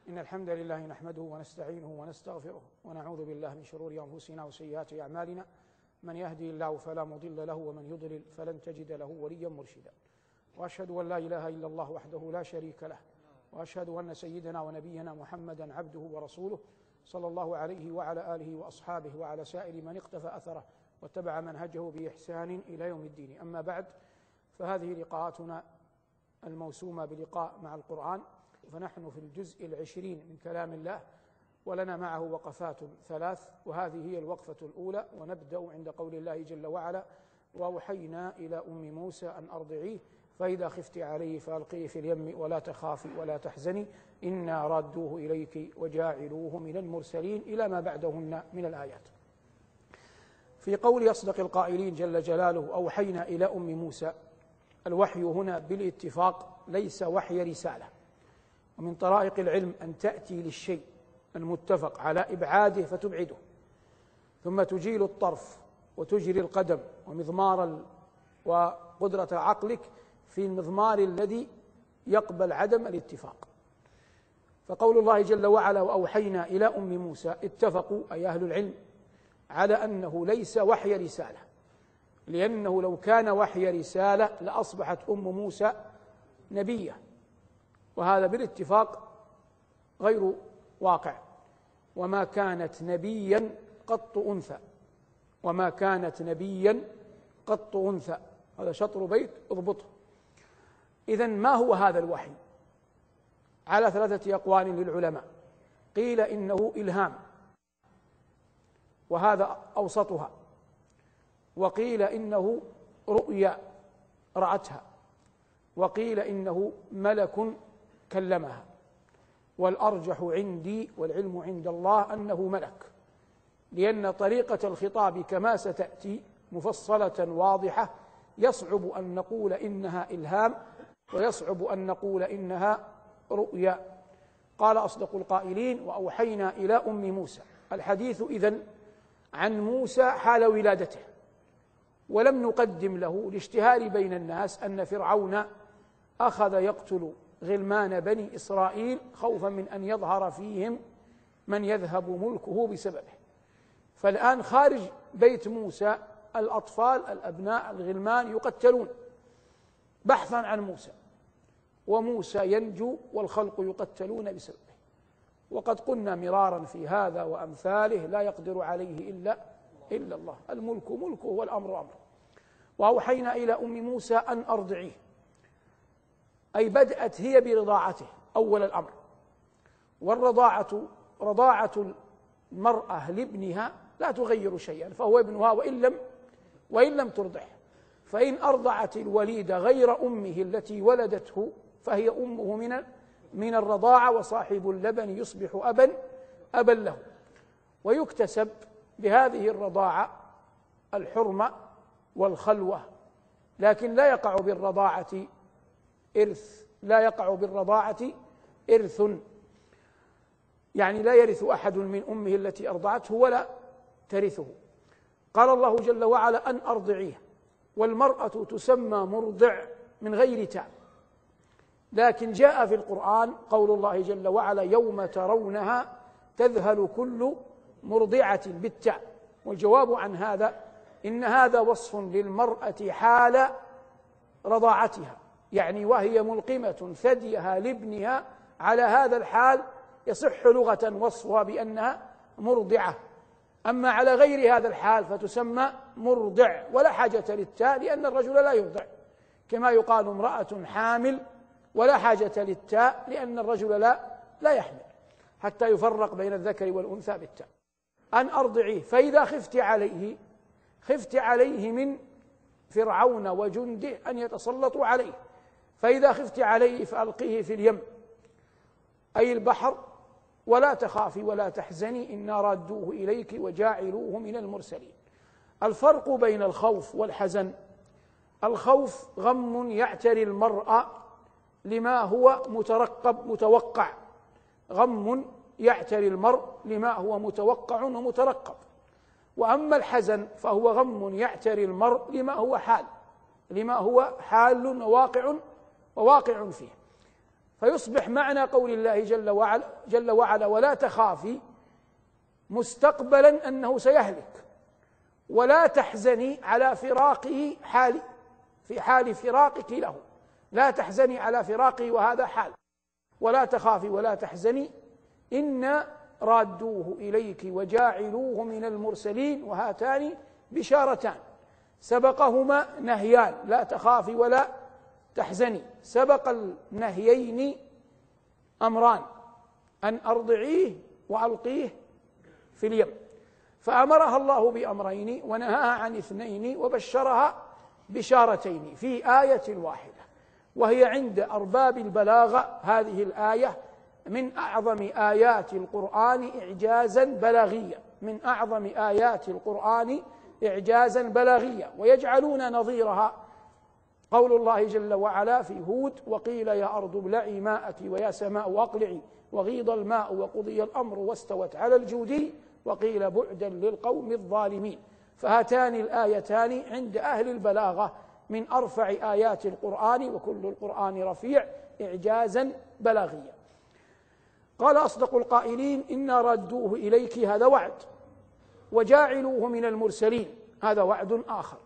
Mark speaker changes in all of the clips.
Speaker 1: إن الحمد لله نحمده ونستعينه ونستغفره ونعوذ بالله من شرور أنفسنا وسيئات أعمالنا. من يهدي الله فلا مضل له ومن يضلل فلن تجد له وليا مرشدا. وأشهد أن لا إله إلا الله وحده لا شريك له، وأشهد أن سيدنا ونبينا محمدا عبده ورسوله صلى الله عليه وعلى آله وأصحابه وعلى سائر من اقتفى أثره واتبع منهجه بإحسان إلى يوم الدين. أما بعد، فهذه لقاءاتنا الموسومة بلقاء مع القرآن، فنحن في الجزء 20 من كلام الله، ولنا معه وقفات ثلاث، وهذه هي الوقفة الأولى. ونبدأ عند قول الله جل وعلا: وأوحينا إلى أم موسى أن أرضعيه فإذا خفت عليه فألقيه في اليم ولا تخافي ولا تحزني إنا رادوه إليك وجاعلوه من المرسلين، إلى ما بعدهن من الآيات. في قول أصدق القائلين جل جلاله: أوحينا إلى أم موسى، الوحي هنا بالاتفاق ليس وحي رسالة، ومن طرائق العلم أن تأتي للشيء المتفق على إبعاده فتبعده، ثم تجيل الطرف وتجري القدم وقدرة عقلك في المضمار الذي يقبل عدم الاتفاق. فقول الله جل وعلا: وأوحينا إلى أم موسى، اتفقوا أي أهل العلم على أنه ليس وحي رسالة، لأنه لو كان وحي رسالة لأصبحت أم موسى نبية، وهذا بالاتفاق غير واقع. وما كانت نبيا قط أنثى، وما كانت نبيا قط أنثى، هذا شطر بيت اضبطه. إذن ما هو هذا الوحي؟ على ثلاثة أقوال للعلماء. قيل إنه إلهام، وهذا أوسطها، وقيل إنه رؤيا رأتها، وقيل إنه ملك كلمها، والأرجح عندي والعلم عند الله أنه ملك، لأن طريقة الخطاب كما ستأتي مفصلة واضحة، يصعب أن نقول إنها إلهام، ويصعب أن نقول إنها رؤيا. قال أصدق القائلين: وأوحينا إلى أم موسى. الحديث إذن عن موسى حال ولادته، ولم نقدم له الاشتهار بين الناس أن فرعون أخذ يقتل غلمان بني إسرائيل خوفا من أن يظهر فيهم من يذهب ملكه بسببه. فالآن خارج بيت موسى الأطفال الأبناء الغلمان يقتلون بحثا عن موسى، وموسى ينجو والخلق يقتلون بسببه. وقد قلنا مرارا في هذا وأمثاله: لا يقدر عليه إلا الله، الملك ملكه والأمر أمره. وأوحينا إلى أم موسى أن أرضعيه، أي بدأت هي برضاعته أول الأمر. والرضاعة رضاعة المرأة لابنها لا تغير شيئا، فهو ابنها وإن لم ترضعه. فإن أرضعت الوليد غير أمه التي ولدته فهي أمه من الرضاعة، وصاحب اللبن يصبح أبا له. ويكتسب بهذه الرضاعة الحرمة والخلوة، لكن لا يقع بالرضاعة إرث، يعني لا يرث أحد من أمه التي أرضعته ولا ترثه. قال الله جل وعلا: أن أرضعيه. والمرأة تسمى مرضع من غير تاء، لكن جاء في القرآن قول الله جل وعلا: يوم ترونها تذهل كل مرضعة بالتاء. والجواب عن هذا إن هذا وصف للمرأة حال رضاعتها، يعني وهي ملقمة ثديها لابنها، على هذا الحال يصح لغة وصفها بأنها مرضعة. أما على غير هذا الحال فتسمى مرضع، ولا حاجة للتاء، لأن الرجل لا يرضع، كما يقال امرأة حامل، ولا حاجة للتاء لأن الرجل لا يحمل، حتى يفرق بين الذكر والأنثى بالتاء. أن أرضعيه فإذا خفت عليه من فرعون وجنده أن يتسلطوا عليه، فإذا خفت عليه فألقيه في اليم أي البحر ولا تخافي ولا تحزني إنا رادوه إليك وجاعلوه من المرسلين. الفرق بين الخوف والحزن: الخوف غم يعتري المرء لما هو متوقع، غم يعتري المرء لما هو متوقع ومترقب. وأما الحزن فهو غم يعتري المرء لما هو حال وواقع فيه. فيصبح معنى قول الله جل وعلا ولا تخافي مستقبلا أنه سيهلك، ولا تحزني على فراقه في حال فراقك له، لا تحزني على فراقه وهذا حال، ولا تخافي ولا تحزني إنا رادوه إليك وجاعلوه من المرسلين، وهاتان بشارتان سبقهما نهيان، لا تخافي ولا تحزني. سبق النهيين أمران، أن أرضعيه وألقيه في اليم، فأمرها الله بأمرين ونهاها عن اثنين وبشرها بشارتين في آية واحدة، وهي عند أرباب البلاغة هذه الآية من أعظم آيات القرآن إعجازا بلاغيا، من أعظم آيات القرآن إعجازا بلاغيا. ويجعلون نظيرها قول الله جل وعلا في هود وقيل يا أرض ابلعي ماءك ويا سماء أقلعي وغيض الماء وقضي الأمر واستوت على الجودي وقيل بعدا للقوم الظالمين. فهاتان الآيتان عند أهل البلاغة من أرفع آيات القرآن، وكل القرآن رفيع إعجازا بلاغيا. قال أصدق القائلين إنا ردوه إليك، هذا وعد، وجاعلوه من المرسلين، هذا وعد آخر.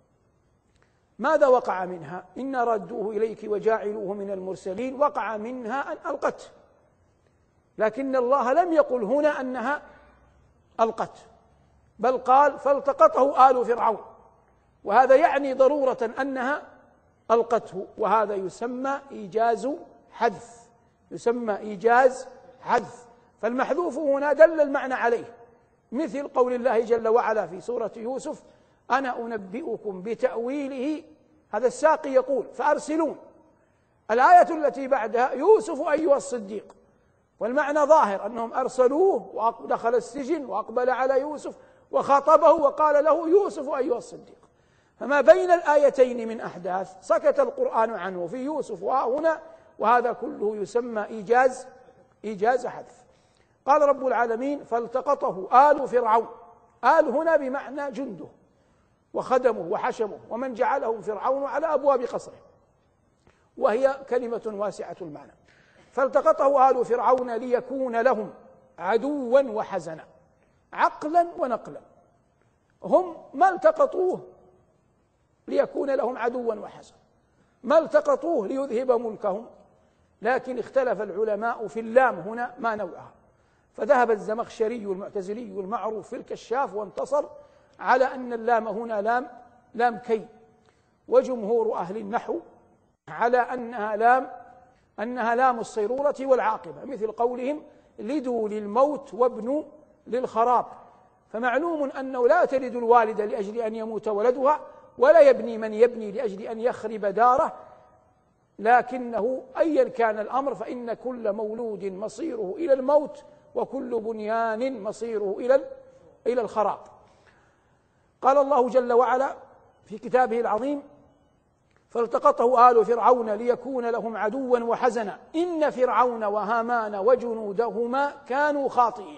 Speaker 1: ماذا وقع منها؟ إنا ردوه إليك وجاعلوه من المرسلين، وقع منها أن ألقته، لكن الله لم يقل هنا أنها ألقته، بل قال فالتقطه آل فرعون، وهذا يعني ضرورة أنها ألقته، وهذا يسمى إيجاز حذف، يسمى إيجاز حذف. فالمحذوف هنا دل المعنى عليه، مثل قول الله جل وعلا في سورة يوسف أنا أنبئكم بتأويله، هذا الساقي يقول فأرسلون. الآية التي بعدها يوسف أيها الصديق، والمعنى ظاهر أنهم أرسلوه ودخل السجن وأقبل على يوسف وخاطبه وقال له يوسف أيها الصديق. فما بين الآيتين من أحداث سكت القرآن عنه في يوسف وهنا، وهذا كله يسمى إيجاز حذف. قال رب العالمين فالتقطه آل فرعون، آل هنا بمعنى جنده وخدمه وحشمه ومن جعلهم فرعون على أبواب قصره، وهي كلمة واسعة المعنى. فالتقطه آل فرعون ليكون لهم عدوا وحزنا، عقلا ونقلا. هم ما التقطوه ليكون لهم عدوا وحزنا، ما التقطوه ليذهب ملكهم، لكن اختلف العلماء في اللام هنا ما نوعها، فذهب الزمخشري المعتزلي المعروف في الكشاف وانتصر على أن اللام هنا لام كي، وجمهور أهل النحو على أنها لام الصيرورة والعاقبة، مثل قولهم لدوا للموت وابنوا للخراب. فمعلوم أنه لا تلد الوالدة لأجل أن يموت ولدها، ولا يبني من يبني لأجل أن يخرب داره، لكنه أيا كان الأمر فإن كل مولود مصيره إلى الموت، وكل بنيان مصيره إلى الخراب. قال الله جل وعلا في كتابه العظيم فالتقطه آل فرعون ليكون لهم عدوا وحزنا إن فرعون وهامان وجنودهما كانوا خاطئين.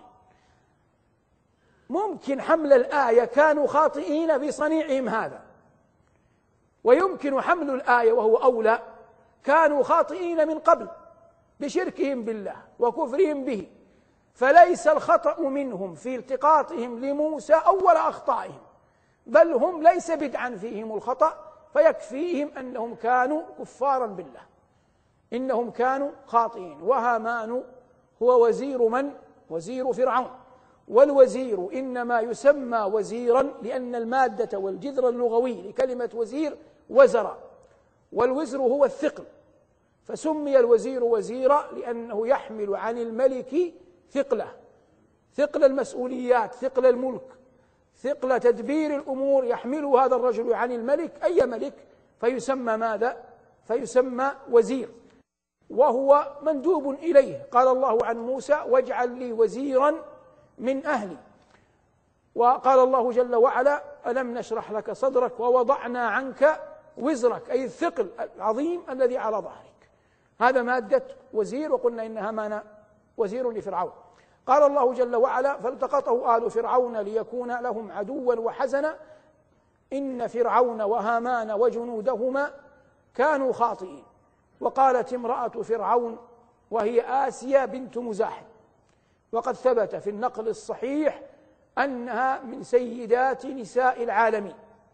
Speaker 1: ممكن حمل الآية كانوا خاطئين بصنيعهم هذا، ويمكن حمل الآية وهو أولى كانوا خاطئين من قبل بشركهم بالله وكفرهم به، فليس الخطأ منهم في التقاطهم لموسى أول أخطائهم، بل هم ليس بدعا فيهم الخطأ، فيكفيهم أنهم كانوا كفارا بالله، إنهم كانوا خاطئين. وهامان هو وزير فرعون، والوزير إنما يسمى وزيرا لأن المادة والجذر اللغوي لكلمة وزير وزر، والوزر هو الثقل، فسمي الوزير وزيرا لأنه يحمل عن الملك ثقله، ثقل المسؤوليات، ثقل الملك، ثقل تدبير الأمور، يحمل هذا الرجل عن الملك أي ملك، فيسمى ماذا؟ فيسمى وزير، وهو مندوب إليه. قال الله عن موسى واجعل لي وزيرا من أهلي، وقال الله جل وعلا ألم نشرح لك صدرك ووضعنا عنك وزرك، أي الثقل العظيم الذي على ظهرك، هذا مادة وزير، وقلنا إن هامان وزير لفرعون. قال الله جل وعلا فالتقطه آل فرعون ليكون لهم عدوا وحزنا إن فرعون وهامان وجنودهما كانوا خاطئين. وقالت امرأة فرعون وهي آسيا بنت مزاحم، وقد ثبت في النقل الصحيح أنها من سيدات نساء العالمين.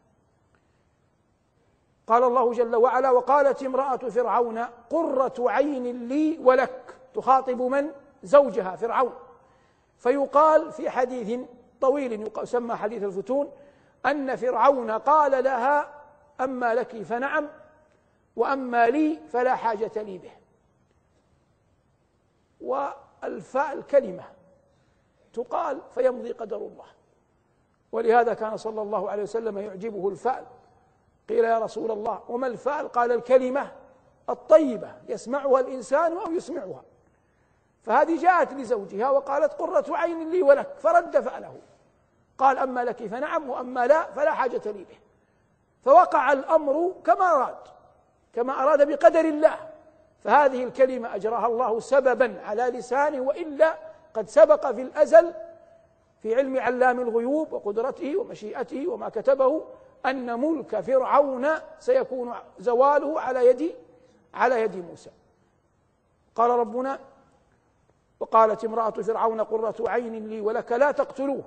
Speaker 1: قال الله جل وعلا: وقالت امرأة فرعون قرة عين لي ولك، تخاطب من؟ زوجها فرعون. فيقال في حديث طويل يسمى حديث الفتون أن فرعون قال لها: أما لك فنعم، وأما لي فلا حاجة لي به. والفاء الكلمة تقال فيمضي قدر الله، ولهذا كان صلى الله عليه وسلم يعجبه الفأل. قيل: يا رسول الله وما الفأل؟ قال: الكلمة الطيبة يسمعها الإنسان أو يسمعها. فهذه جاءت لزوجها وقالت: قرة عين لي ولك، فرد فأله، قال: أما لك فنعم، وأما لا فلا حاجة لي به. فوقع الأمر كما أراد بقدر الله. فهذه الكلمة أجراها الله سببا على لسانه، وإلا قد سبق في الأزل في علم علام الغيوب وقدرته ومشيئته وما كتبه أن ملك فرعون سيكون زواله على يد موسى. قال ربنا: وقالت امرأة فرعون قرة عين لي ولك لا تقتلوه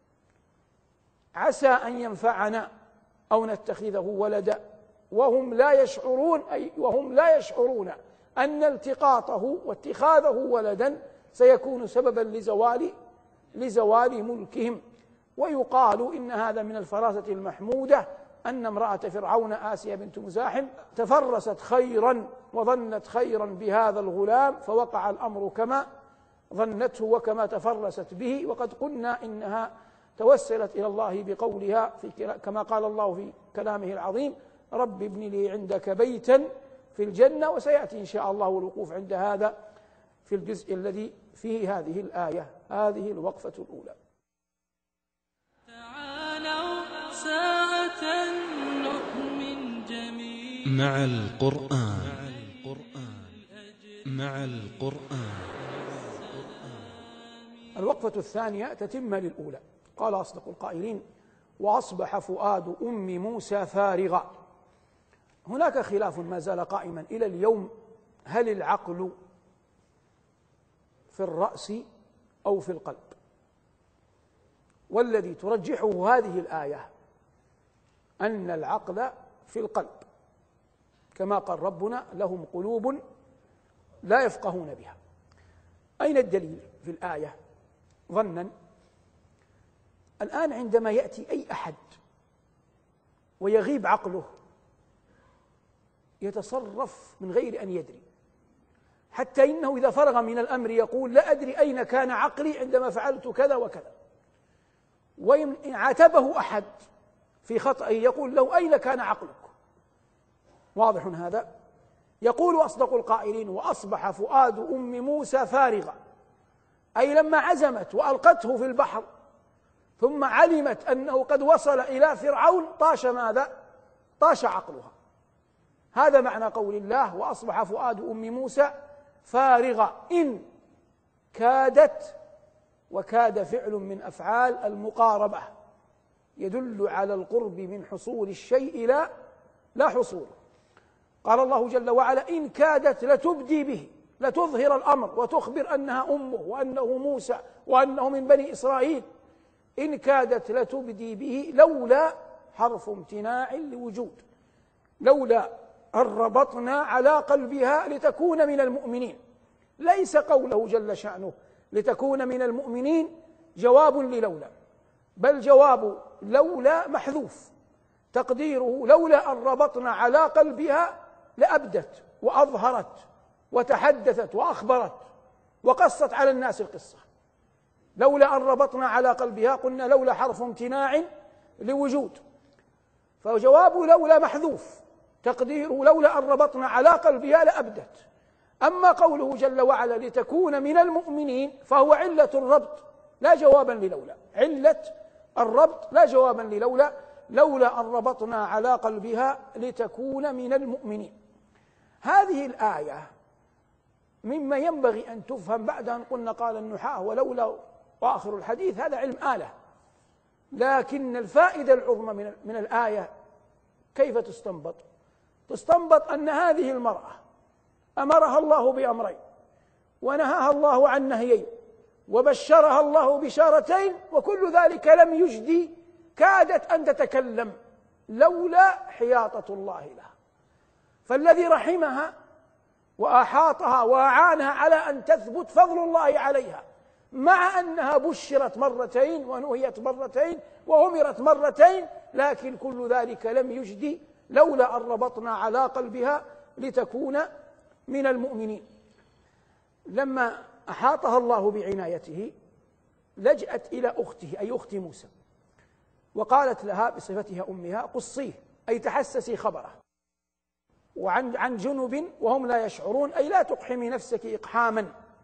Speaker 1: عسى أن ينفعنا أو نتخذه ولدا وهم لا يشعرون أن التقاطه واتخاذه ولدا سيكون سببا لزوال ملكهم. ويقال إن هذا من الفراسة المحمودة أن امرأة فرعون آسيا بنت مزاحم تفرست خيرا وظنت خيرا بهذا الغلام، فوقع الأمر كما ظنته وكما تفرست به. وقد قلنا إنها توسلت إلى الله بقولها كما قال الله في كلامه العظيم: رب ابن لي عندك بيتا في الجنة. وسيأتي إن شاء الله الوقوف عند هذا في الجزء الذي فيه هذه الآية. هذه الوقفة الأولى.
Speaker 2: تعالوا ساعة نؤمن جميعا مع القرآن.
Speaker 1: الوقفة الثانية تتمة للأولى. قال أصدق القائلين: وأصبح فؤاد أم موسى فارغا. هناك خلاف ما زال قائما إلى اليوم: هل العقل في الرأس أو في القلب؟ والذي ترجحه هذه الآية أن العقل في القلب، كما قال ربنا: لهم قلوب لا يفقهون بها. أين الدليل في الآية؟ ظنا الآن عندما يأتي أي أحد ويغيب عقله يتصرف من غير أن يدري، حتى إنه إذا فرغ من الأمر يقول: لا أدري أين كان عقلي عندما فعلت كذا وكذا. وإن عاتبه أحد في خطأه يقول له: أين كان عقلك؟ واضح هذا؟ يقول أصدق القائلين: وأصبح فؤاد أم موسى فارغا، أي لما عزمت وألقته في البحر ثم علمت أنه قد وصل إلى فرعون طاش عقلها. هذا معنى قول الله: وأصبح فؤاد أم موسى فارغا. إن كادت، وكاد فعل من أفعال المقاربة يدل على القرب من حصول الشيء لا حصوله. قال الله جل وعلا: إن كادت لتبدي به، لتظهر الأمر وتخبر أنها أمه وأنه موسى وأنه من بني إسرائيل. إن كادت لتبدي به لولا حرف امتناع لوجود، لولا أن ربطنا على قلبها لتكون من المؤمنين. ليس قوله جل شأنه لتكون من المؤمنين جواب للولا، بل جواب لولا محذوف، تقديره: لولا أن ربطنا على قلبها لأبدت وأظهرت وتحدثت وأخبرت وقصت على الناس القصة. لولا أن ربطنا على قلبها، قلنا لولا حرف امتناع لوجود، فجواب لولا محذوف، تقديره: لولا أن ربطنا على قلبها لأبدت. أما قوله جل وعلا لتكون من المؤمنين فهو علة الربط لا جوابا للولا، علة الربط لا جوابا للولا، لولا أن ربطنا على قلبها لتكون من المؤمنين. هذه الآية مما ينبغي أن تفهم بعد أن قلنا قال النحاة ولولا وآخر الحديث، هذا علم آلة، لكن الفائدة العظمى من الآية كيف تستنبط؟ تستنبط أن هذه المرأة أمرها الله بأمرين: ونهاها الله عن نهيين، وبشرها الله بشارتين، وكل ذلك لم يجدي، كادت أن تتكلم لولا حياطة الله لها. فالذي رحمها وأحاطها وأعانها على أن تثبت فضل الله عليها، مع أنها بشرت مرتين ونهيت مرتين وأمرت مرتين، لكن كل ذلك لم يجدي لولا أن ربطنا على قلبها لتكون من المؤمنين. لما أحاطها الله بعنايته لجأت إلى أخته، أي أخت موسى، وقالت لها بصفتها أمها: قصيه، أي تحسسي خبره، وعن جنب وهم لا يشعرون، أي لا تقحمي نفسك إقحاما.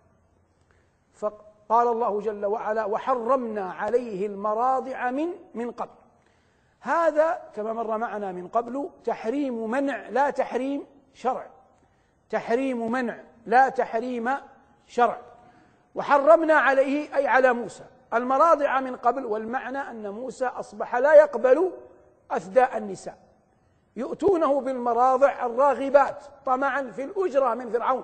Speaker 1: فقال الله جل وعلا: وحرمنا عليه المراضع من قبل. هذا كما مر معنا من قبل تحريم منع لا تحريم شرع، تحريم منع لا تحريم شرع. وحرمنا عليه أي على موسى المراضع من قبل، والمعنى أن موسى أصبح لا يقبل أثداء النساء، يؤتونه بالمراضع الراغبات طمعا في الأجرة من فرعون،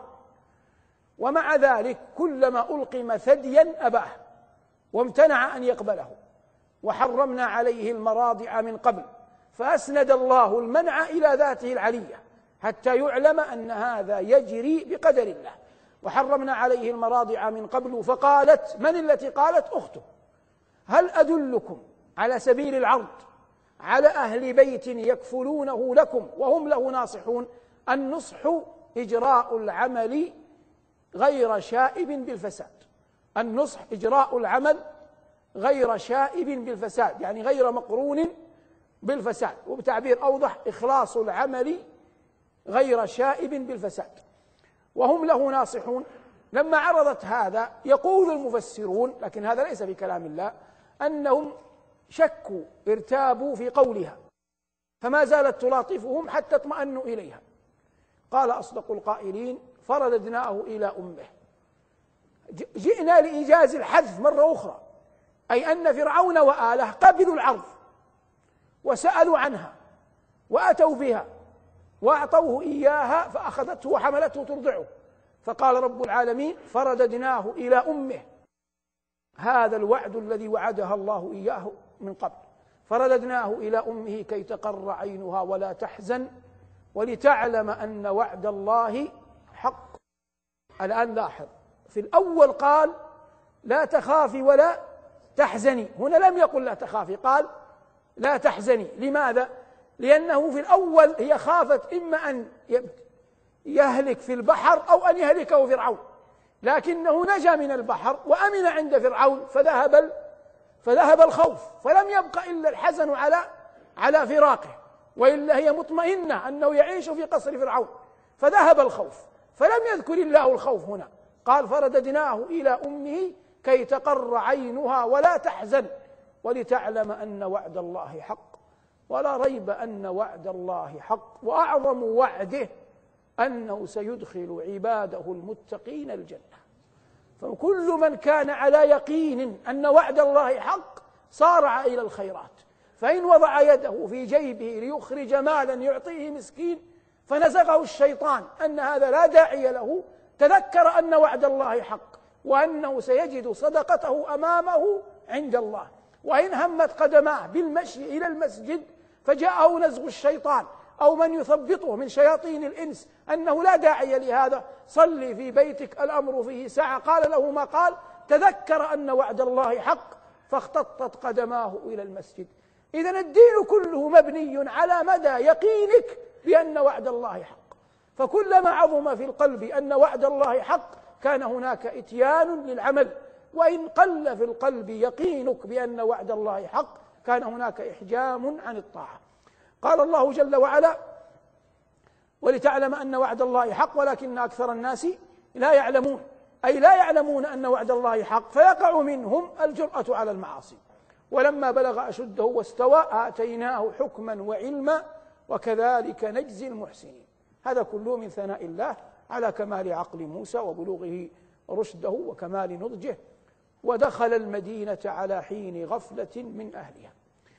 Speaker 1: ومع ذلك كلما ألقم ثديا أباه وامتنع أن يقبله. وحرمنا عليه المراضع من قبل، فأسند الله المنع إلى ذاته العلية حتى يعلم أن هذا يجري بقدر الله. وحرمنا عليه المراضع من قبل. فقالت: من التي قالت؟ أخته: هل أدلكم على سبيل العرض على أهل بيت يكفلونه لكم وهم له ناصحون؟ النصح إجراء العمل غير شائب بالفساد. النصح إجراء العمل غير شائب بالفساد، يعني غير مقرون بالفساد، وبتعبير أوضح: إخلاص العمل غير شائب بالفساد، وهم له ناصحون. لما عرضت هذا يقول المفسرون، لكن هذا ليس في كلام الله، أنهم شكوا ارتابوا في قولها، فما زالت تلاطفهم حتى اطمأنوا إليها. قال أصدق القائلين: فرددناه إلى أمه. جئنا لإيجاز الحذف مرة أخرى، أي أن فرعون وآله قبلوا العرض وسألوا عنها وأتوا بها وأعطوه إياها، فأخذته وحملته ترضعه. فقال رب العالمين: فرددناه إلى أمه. هذا الوعد الذي وعدها الله إياه من قبل. فرددناه إلى أمه كي تقر عينها ولا تحزن ولتعلم أن وعد الله حق. الآن لاحظ، في الأول قال: لا تخافي ولا تحزني، هنا لم يقل لا تخافي، قال: لا تحزني. لماذا؟ لأنه في الأول هي خافت إما أن يهلك في البحر أو أن يهلكه فرعون، لكنه نجا من البحر وأمن عند فرعون، فذهب الخوف، فلم يبق إلا الحزن على فراقه، وإلا هي مطمئنة أنه يعيش في قصر فرعون، فذهب الخوف، فلم يذكر الله الخوف هنا. قال: فرددناه إلى أمه كي تقر عينها ولا تحزن ولتعلم أن وعد الله حق. ولا ريب أن وعد الله حق، وأعظم وعده أنه سيدخل عباده المتقين الجنة. فكل من كان على يقين أن وعد الله حق صارع إلى الخيرات، فإن وضع يده في جيبه ليخرج مالا يعطيه مسكين فنزغه الشيطان أن هذا لا داعي له، تذكر أن وعد الله حق وأنه سيجد صدقته أمامه عند الله. وإن همت قدماه بالمشي إلى المسجد فجاءه نزغ الشيطان أو من يثبطه من شياطين الإنس أنه لا داعي لهذا، صلي في بيتك الأمر فيه ساعة، قال له ما قال، تذكر أن وعد الله حق فاختطت قدماه إلى المسجد. إذن الدين كله مبني على مدى يقينك بأن وعد الله حق، فكلما عظم في القلب أن وعد الله حق كان هناك إتيان للعمل، وإن قل في القلب يقينك بأن وعد الله حق كان هناك إحجام عن الطاعة. قال الله جل وعلا: ولتعلم أن وعد الله حق ولكن أكثر الناس لا يعلمون، أي لا يعلمون أن وعد الله حق، فيقع منهم الجرأة على المعاصي. ولما بلغ أشده واستوى آتيناه حكما وعلما وكذلك نجزي المحسنين. هذا كله من ثناء الله على كمال عقل موسى وبلوغه رشده وكمال نضجه. ودخل المدينة على حين غفلة من أهلها.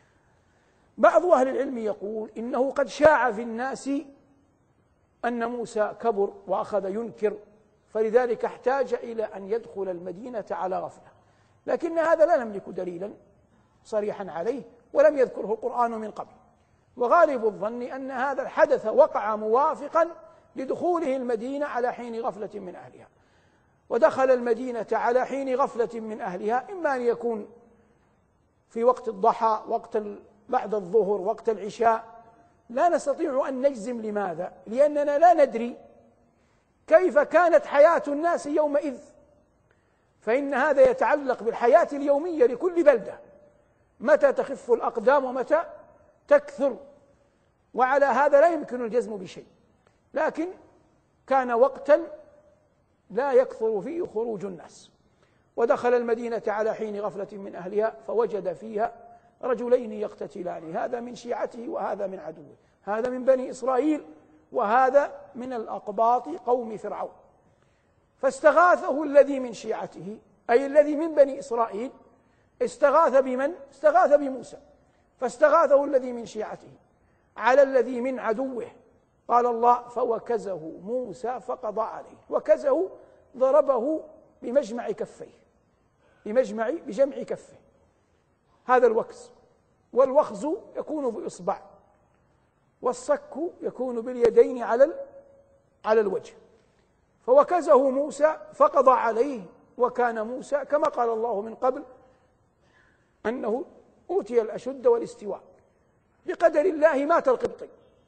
Speaker 1: بعض أهل العلم يقول إنه قد شاع في الناس أن موسى كبر وأخذ ينكر فلذلك احتاج إلى أن يدخل المدينة على غفلة، لكن هذا لا نملك دليلا صريحا عليه ولم يذكره القرآن من قبل، وغالب الظن أن هذا الحدث وقع موافقا لدخوله المدينة على حين غفلة من أهلها. ودخل المدينة على حين غفلة من أهلها، إما أن يكون في وقت الضحى، وقت بعد الظهر، وقت العشاء، لا نستطيع أن نجزم. لماذا؟ لأننا لا ندري كيف كانت حياة الناس يومئذ، فإن هذا يتعلق بالحياة اليومية لكل بلدة، متى تخف الأقدام ومتى تكثر، وعلى هذا لا يمكن الجزم بشيء، لكن كان وقتا لا يكثر فيه خروج الناس. ودخل المدينة على حين غفلة من أهلها فوجد فيها رجلين يقتتلان، هذا من شيعته وهذا من عدوه، هذا من بني إسرائيل وهذا من الأقباط قوم فرعون. فاستغاثه الذي من شيعته، أي الذي من بني إسرائيل، استغاث بمن؟ استغاث بموسى. فاستغاثه الذي من شيعته على الذي من عدوه، قال الله فوكزه موسى فقضى عليه. وكزه ضربه بمجمع كفيه، بجمع كفه، هذا الوكز. والوخز يكون بإصبع، والصك يكون باليدين على الوجه. فوكزه موسى فقضى عليه، وكان موسى كما قال الله من قبل أنه أوتي الأشد والاستواء. بقدر الله مات القبطي،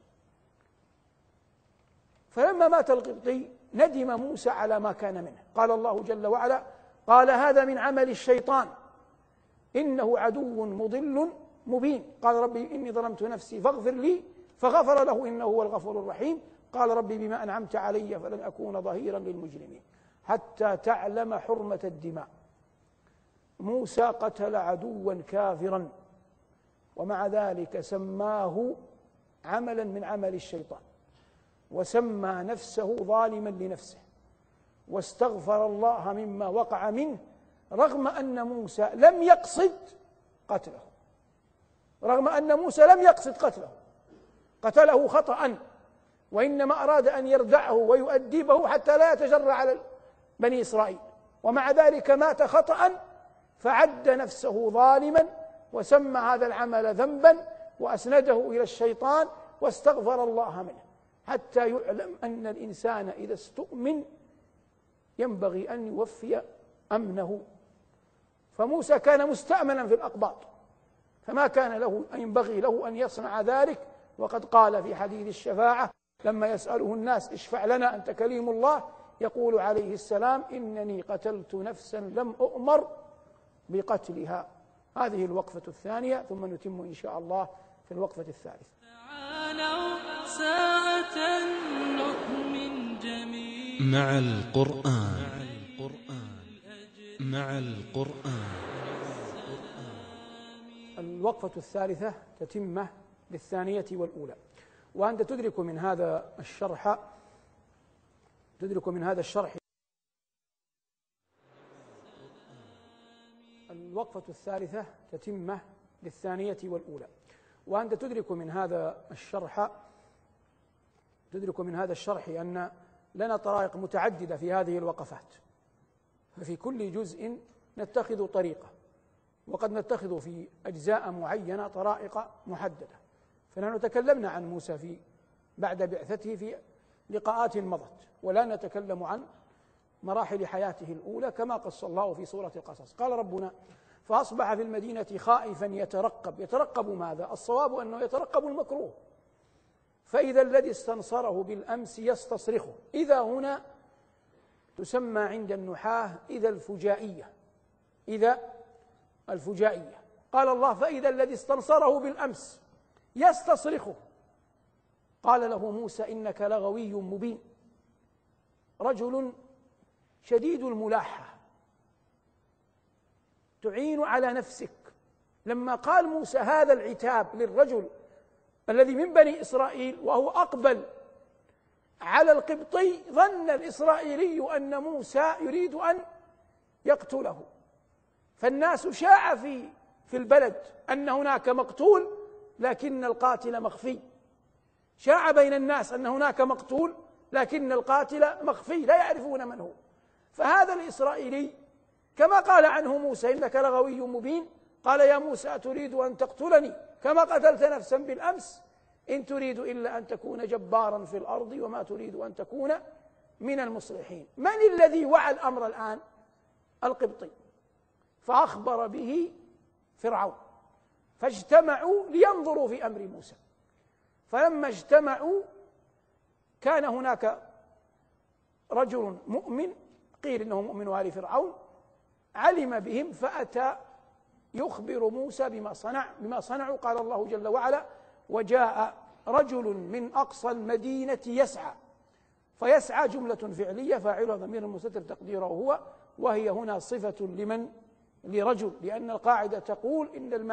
Speaker 1: فلما مات القبطي ندم موسى على ما كان منه. قال الله جل وعلا: قال هذا من عمل الشيطان إنه عدو مضل مبين. قال ربي إني ظلمت نفسي فاغفر لي، فغفر له إنه هو الغفور الرحيم. قال ربي بما أنعمت علي فلن أكون ظهيرا للمجرمين حتى تعلم حرمة الدماء. موسى قتل عدوا كافرا، ومع ذلك سماه عملا من عمل الشيطان، وسمى نفسه ظالما لنفسه، واستغفر الله مما وقع منه، رغم أن موسى لم يقصد قتله، رغم أن موسى لم يقصد قتله، قتله خطأ، وإنما أراد أن يردعه ويؤدبه حتى لا يتجرأ على بني إسرائيل، ومع ذلك مات خطأ، فعد نفسه ظالما وسمى هذا العمل ذنبا وأسنده إلى الشيطان واستغفر الله منه، حتى يعلم أن الإنسان إذا استؤمن ينبغي أن يوفي أمنه. فموسى كان مستأمنا في الأقباط، فما كان له أن ينبغي له أن يصنع ذلك. وقد قال في حديث الشفاعة لما يسأله الناس اشفع لنا أنت كليم الله، يقول عليه السلام: إنني قتلت نفسا لم أؤمر بقتلها. هذه الوقفة الثانية، ثم نتم إن شاء الله في الوقفة الثالثة.
Speaker 2: تعالوا ساعة نؤمن جميعا مع القرآن. مع القرآن.
Speaker 1: الوقفة الثالثة تتمة للثانية والأولى، وأنت تدرك من هذا الشرح الوقفة الثالثة تتمة للثانية والأولى، وأنت تدرك من هذا الشرح أن لنا طرائق متعددة في هذه الوقفات، ففي كل جزء نتخذ طريقة، وقد نتخذ في أجزاء معينة طرائق محددة. فنحن تكلمنا عن موسى بعد بعثته في لقاءات مضت، ولا نتكلم عن مراحل حياته الأولى كما قص الله في سورة القصص. قال ربنا: فأصبح في المدينة خائفا يترقب ماذا؟ الصواب أنه يترقب المكروه، فإذا الذي استنصره بالأمس يستصرخه. إذا هنا تسمى عند النحاة إذا الفجائية. قال الله: فإذا الذي استنصره بالأمس يستصرخه. قال له موسى: إنك لغوي مبين، رجل شديد الملاحة، تعين على نفسك. لما قال موسى هذا العتاب للرجل الذي من بني إسرائيل وهو أقبل على القبطي، ظن الإسرائيلي أن موسى يريد أن يقتله، فالناس شاع في البلد أن هناك مقتول لكن القاتل مخفي. شاع بين الناس أن هناك مقتول لكن القاتل مخفي لا يعرفون من هو. فهذا الإسرائيلي كما قال عنه موسى إنك لغوي مبين، قال يا موسى أتريد أن تقتلني كما قتلت نفسا بالأمس إن تريد إلا أن تكون جبارا في الأرض وما تريد أن تكون من المصلحين. من الذي وعى الأمر الآن؟ القبطي. فأخبر به فرعون، فاجتمعوا لينظروا في أمر موسى. فلما اجتمعوا كان هناك رجل مؤمن، قيل إنه مؤمن آل فرعون، علم بهم فأتى يخبر موسى بما صنعوا. قال الله جل وعلا وجاء رجل من أقصى المدينة يسعى. فيسعى جملة فعلية فاعلها ضمير مستتر تقديره هو، وهي هنا صفة لرجل، لأن القاعدة تقول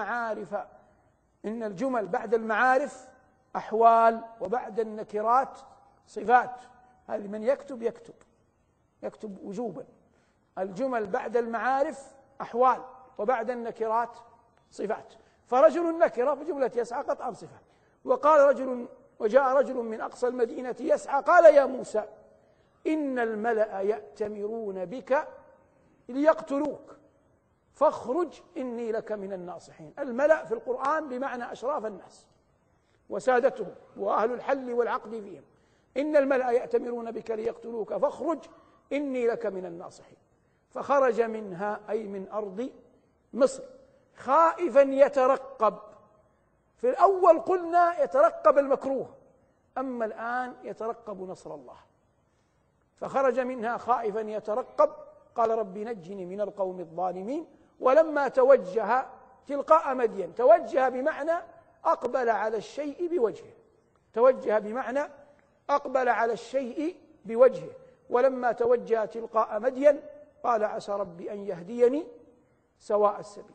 Speaker 1: إن الجمل بعد المعارف أحوال وبعد النكرات صفات. هذه من يكتب وجوبا. الجمل بعد المعارف أحوال وبعد النكرات صفات. فرجل نكرة بجملة يسعى قطعا صفة. وجاء رجل من أقصى المدينة يسعى قال يا موسى إن الملأ يأتمرون بك ليقتلوك فاخرج إني لك من الناصحين. الملأ في القرآن بمعنى أشراف الناس وسادتهم وأهل الحل والعقد فيهم. إن الملأ يأتمرون بك ليقتلوك فاخرج إني لك من الناصحين. فخرج منها أي من أرض مصر خائفا يترقب. في الأول قلنا يترقب المكروه، أما الآن يترقب نصر الله. فخرج منها خائفا يترقب قال رب نجني من القوم الظالمين. ولما توجه تلقاء مدين، توجه بمعنى أقبل على الشيء بوجهه، توجه بمعنى أقبل على الشيء بوجهه. ولما توجه تلقاء مدين قال عسى ربي أن يهديني سواء السبيل.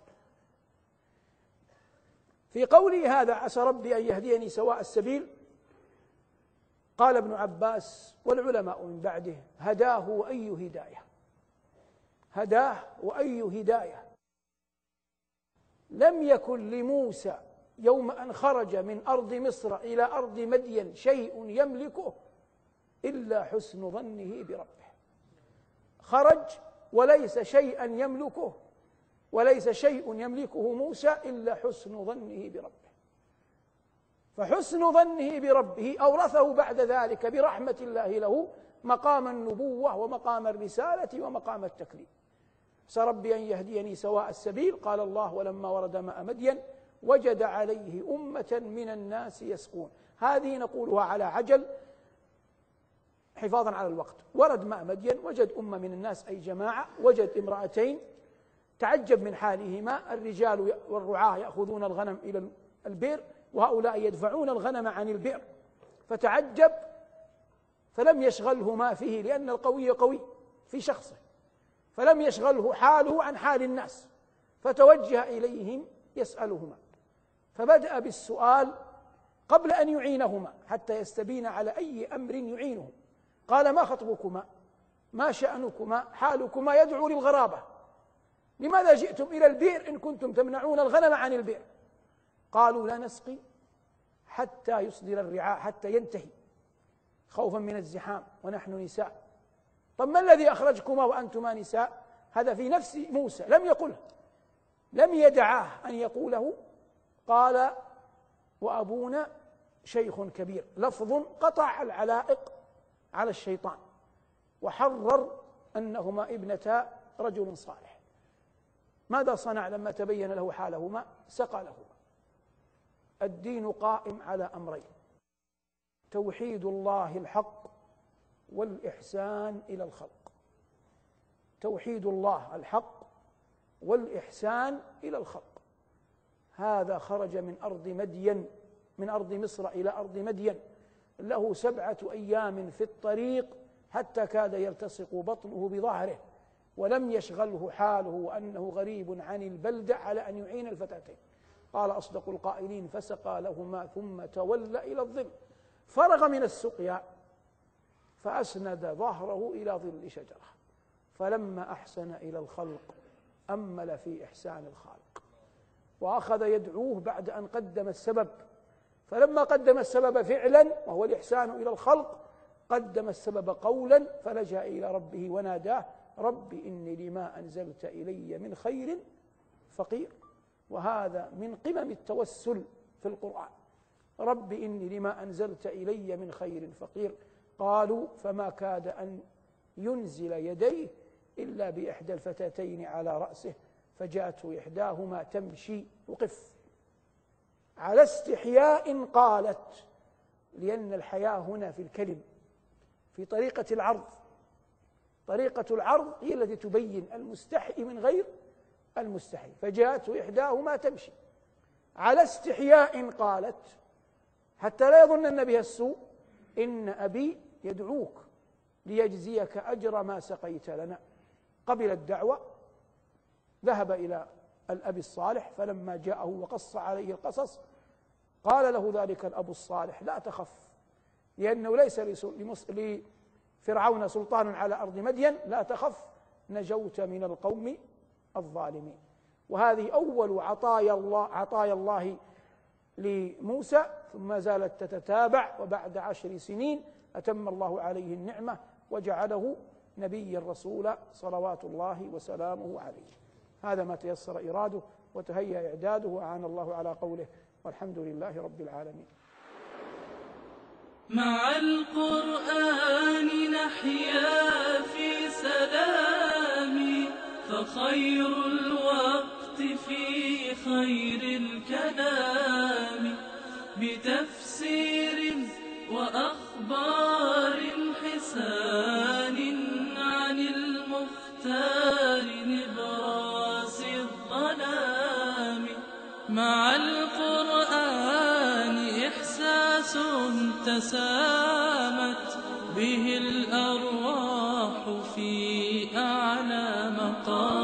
Speaker 1: في قوله هذا عسى ربي أن يهديني سواء السبيل قال ابن عباس والعلماء من بعده هداه وأي هداية، هداه وأي هداية. لم يكن لموسى يوم أن خرج من أرض مصر إلى أرض مدين شيء يملكه إلا حسن ظنه بربه. خرج وليس شيئا يملكه، وليس شيء يملكه موسى إلا حسن ظنه بربه. فحسن ظنه بربه أورثه بعد ذلك برحمة الله له مقام النبوة ومقام الرسالة ومقام التكليف. عسى ربي أن يهديني سواء السبيل. قال الله ولما ورد ماء مدين وجد عليه أمة من الناس يسقون. هذه نقولها على عجل حفاظا على الوقت. ورد ماء مدين وجد أمة من الناس أي جماعة، وجد امرأتين تعجب من حالهما. الرجال والرعاة يأخذون الغنم إلى البئر وهؤلاء يدفعون الغنم عن البئر، فتعجب فلم يشغله ما فيه لأن القوي قوي في شخصه، فلم يشغله حاله عن حال الناس، فتوجه إليهم يسألهما. فبدأ بالسؤال قبل أن يعينهما حتى يستبين على أي أمر يعينهم. قال ما خطبكما؟ ما شأنكما؟ حالكما يدعو للغرابة. لماذا جئتم إلى البئر إن كنتم تمنعون الغنم عن البئر؟ قالوا لا نسقي حتى يصدر الرعاء، حتى ينتهي، خوفا من الزحام ونحن نساء. طب ما الذي أخرجكما وأنتما نساء؟ هذا في نفس موسى لم يقله، لم يدعاه أن يقوله. قال وأبونا شيخ كبير، لفظ قطع العلائق على الشيطان وحرر أنهما ابنتا رجل صالح. ماذا صنع لما تبين له حالهما؟ سقى لهما. الدين قائم على أمرين: توحيد الله الحق والإحسان إلى الخلق. توحيد الله الحق والإحسان إلى الخلق. هذا خرج من أرض مدين، من أرض مصر إلى أرض مدين، له 7 أيام في الطريق حتى كاد يلتصق بطنه بظهره، ولم يشغله حاله وأنه غريب عن البلدة على أن يعين الفتاتين. قال أصدق القائلين فسقى لهما ثم تولى إلى الظل. فرغ من السقيا فأسند ظهره إلى ظل شجرة، فلما أحسن إلى الخلق أمل في إحسان الخالق، وأخذ يدعوه بعد أن قدم السبب. فلما قدم السبب فعلا وهو الإحسان إلى الخلق قدم السبب قولا فلجأ إلى ربه وناداه رب إني لما أنزلت إلي من خير فقير. وهذا من قمم التوسل في القرآن، رب إني لما أنزلت إلي من خير فقير. قالوا فما كاد أن ينزل يديه إلا بإحدى الفتاتين على رأسه فجاءته إحداهما تمشي. وقف على استحياء قالت، لأن الحياة هنا في الكلم، في طريقة العرض. طريقة العرض هي التي تبين المستحي من غير المستحي. فجاءته إحداهما تمشي على استحياء قالت، حتى لا يظن بها السوء، إن أبي يدعوك ليجزيك أجر ما سقيت لنا. قبل الدعوة، ذهب إلى الأب الصالح، فلما جاءه وقص عليه القصص قال له ذلك الأب الصالح لا تخف، لأنه ليس لفرعون سلطان على أرض مدين، لا تخف نجوت من القوم الظالمين. وهذه أول عطايا الله لموسى، ثم زالت تتتابع، وبعد 10 سنين أتم الله عليه النعمة وجعله نبيا رسولا صلوات الله وسلامه عليه. هذا ما تيسر إراده وتهيأ إعداده، وأعان الله على قوله، والحمد لله رب العالمين.
Speaker 2: مع القرآن نحيا في سلام، فخير الوقت في خير الكلام، بتفسير وأخبار حسان عن المختار نبراس الظلام. مع القرآن إحساس تسامت به الأرواح في أعلى مقام.